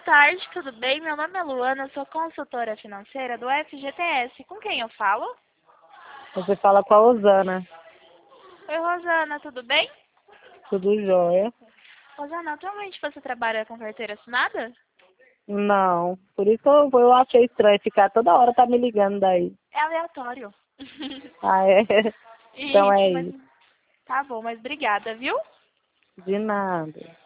tarde, tudo bem? Meu nome é Luana, sou consultora financeira do FGTS. Com quem eu falo? Você fala com a Osana. Oi, Rosana, tudo bem? Tudo jóia? Rosana, atualmente você trabalha com carteira assinada? Não. Por isso que eu achei estranho ficar toda hora tá me ligando daí. É aleatório. Ah, é? Então Isso, é mas isso. tá bom, mas obrigada, viu? De nada.